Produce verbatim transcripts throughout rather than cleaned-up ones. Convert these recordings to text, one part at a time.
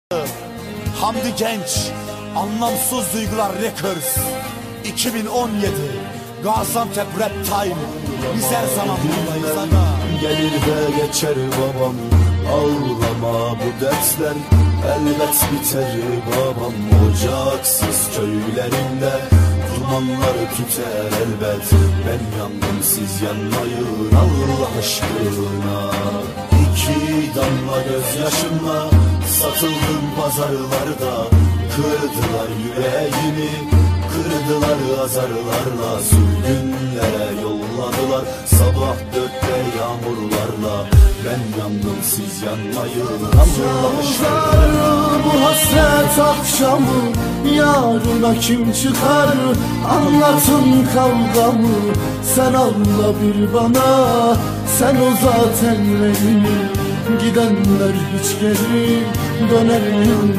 Hamdi Genç, Anlamsız Duygular Records, iki bin on yedi Gaziantep Rap Time. Biz her zaman buradayız aga. Gelir de geçer babam, ağlama bu dersler elbet biter babam. Ocaksız köylerinde dumanlar tüter elbet. Ben yandım siz yanmayın Allah aşkına. İki damla gözyaşımla satıldım pazarlarda. Kırdılar yüreğimi, kırdılar azarlarla. Sürgünlere yolladılar sabah dörtte yağmurlarla. Ben yandım siz yanmayın Allah aşkına. Bu hasret akşamı yarına kim çıkar? Anlatın kavgamı sen anla bir bana. Sen o zaten elini, gidenler hiç geri döner mi?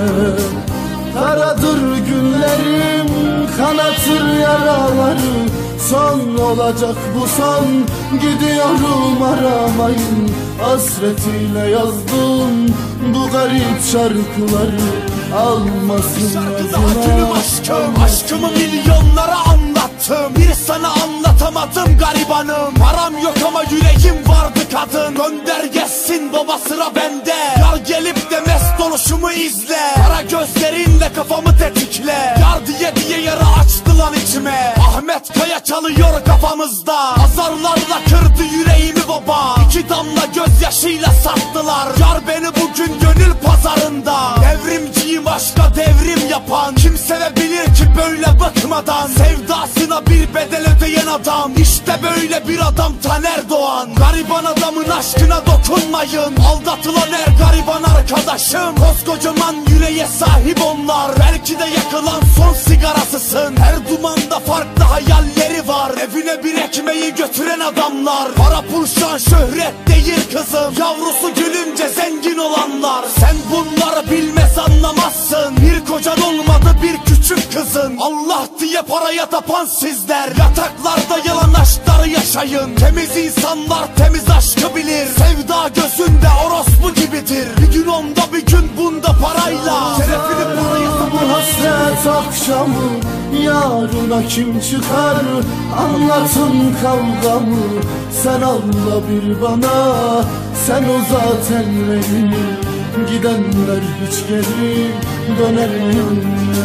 Karadır günlerim, kanatır yaraları. Son olacak bu son, gidiyorum aramayın. Hasretiyle yazdım bu garip şarkıları. Almasın acına aşkım, aşkımı milyonlara anlattım. Bir sana anlatamadım garibanım. Param yok ama yüreğim vardı kadın. Gönder gelsin baba sıra bende. Yar gelip de mest oluşumu izle. Kara gözlerinle kafamı tetikle. Yar diye diye yara açtı lan içime. Ahmet Kaya çalıyor kafamızda. Azarlarla kırdı yüreğimi baba. İki damla gözyaşıyla sattılar. Yar beni bugün gönül pazarında. Devrimciyim aşka devrim yapan. Kim sevebilir ki böyle bıkmadan? Sevdasına bir bedel ödeyen adam. İşte böyle bir adam Taner Doğan. Gariban adamın aşkına dokunmayın. Aldatılan her gariban arkadaşım. Koskocaman yüreğe sahip onlar. Belki de yakılan son sigarasısın. Her dumanda farklı hayalleri var. Evine bir ekmeği götüren adamlar. Para pul şan şöhret değil kızım. Yavrusu gülünce zengin olanlar. Sen bunları bilmez anlamazsın. Bir kocan olmadı bir küçük kızın. Allah diye paraya tapan sizler. Yataklarda yalan aşkları yaşayın. Temiz insanlar temiz aşkı bilir. Sevda gözünde orospu gibidir. Bir gün onda bir gün bunda parayla. Şerefini paraya bu hasret akşamı yarına kim çıkar? Anlatın kavgamı sen anla bir bana. Sen o zaten elini, gidenler hiç geri döner mi?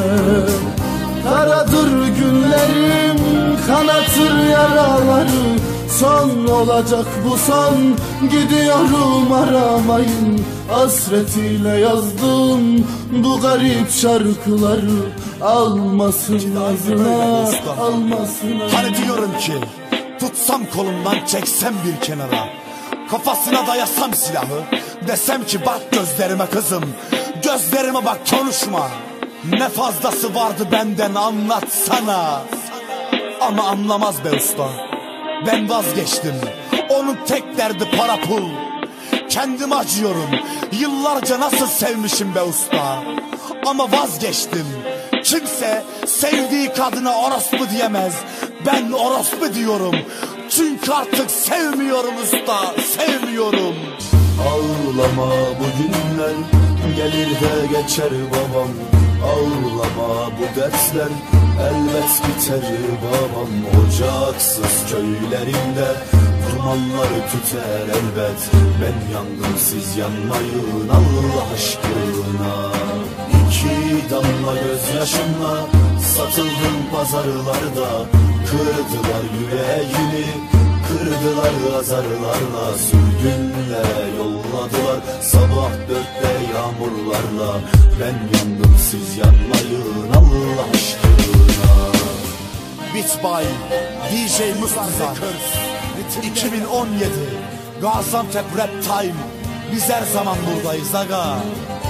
Karadır günlerim, kanatır yaraları. Son olacak bu son, gidiyorum aramayın. Hasretiyle yazdım bu garip şarkıları. Almasın ağzına, almasın ağzına. Hani diyorum ki tutsam kolumdan çeksem bir kenara, kafasına dayasam silahı. Desem ki bak gözlerime kızım, gözlerime bak konuşma. Ne fazlası vardı benden anlatsana. Ama anlamaz be usta. Ben vazgeçtim. Onun tek derdi para pul. Kendim acıyorum. Yıllarca nasıl sevmişim be usta. Ama vazgeçtim. Kimse sevdiği kadına orospu diyemez. Ben orospu diyorum. Çünkü artık sevmiyorum usta. Sevmiyorum. Ağlama bu günler gelir de geçer babam. Ağlama bu dersler elbet biter babam. Ocaksız köylerinde dumanları tüter elbet. Ben yandım siz yanmayın Allah aşkına. İki damla gözyaşımla satıldım pazarlarda. Kırdılar yüreğimi, kırdılar azarlarla. Sürgünlere yolladılar sabah dörtte yağmurlarla. Ben yandım siz yanmayın Allah aşkına. Beat by D J Mustafa. iki bin on yedi Gaziantep Rap Time. Biz her zaman buradayız aga.